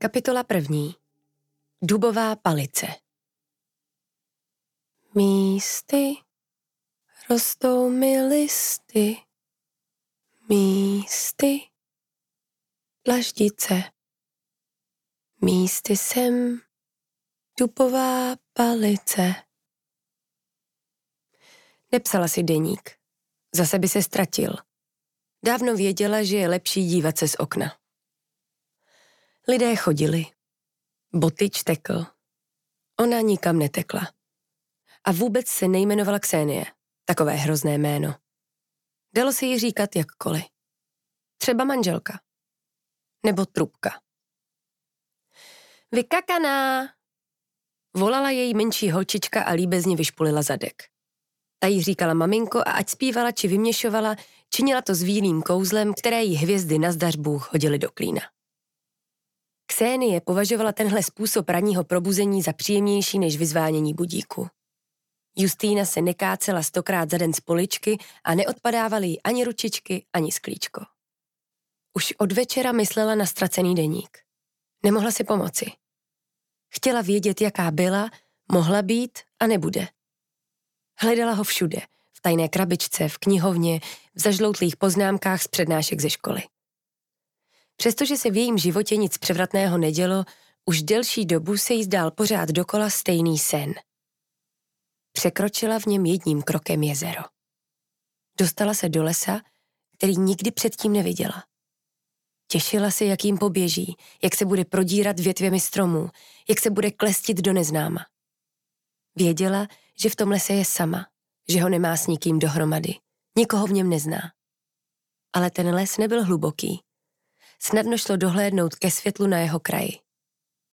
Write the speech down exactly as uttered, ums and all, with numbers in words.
Kapitola první. Dubová palice. Místy rostou mi listy, místy dlaždice, místy jsem dubová palice. Nepsala si deník. Zase by se ztratil. Dávno věděla, že je lepší dívat se z okna. Lidé chodili. Botyč tekl. Ona nikam netekla. A vůbec se nejmenovala Ksenie. Takové hrozné jméno. Dalo se jí říkat jakkoliv. Třeba manželka. Nebo trubka. Vykakaná! Volala její menší holčička a líbezně vyšpulila zadek. Ta jí říkala maminko a ať zpívala či vyměšovala, činila to s výlým kouzlem, které jí hvězdy na zdař Bůh hodily do klína. Ksenie považovala tenhle způsob ranního probuzení za příjemnější než vyzvánění budíku. Justýna se nekácela stokrát za den z poličky a neodpadávaly jí ani ručičky, ani sklíčko. Už od večera myslela na ztracený deník. Nemohla si pomoci. Chtěla vědět, jaká byla, mohla být a nebude. Hledala ho všude, v tajné krabičce, v knihovně, v zažloutlých poznámkách z přednášek ze školy. Přestože se v jejím životě nic převratného nedělo, už delší dobu se jí zdál pořád dokola stejný sen. Překročila v něm jedním krokem jezero. Dostala se do lesa, který nikdy předtím neviděla. Těšila se, jak jim poběží, jak se bude prodírat větvěmi stromů, jak se bude klestit do neznáma. Věděla, že v tom lese je sama, že ho nemá s nikým dohromady, nikoho v něm nezná. Ale ten les nebyl hluboký. Snadno šlo dohlédnout ke světlu na jeho kraji.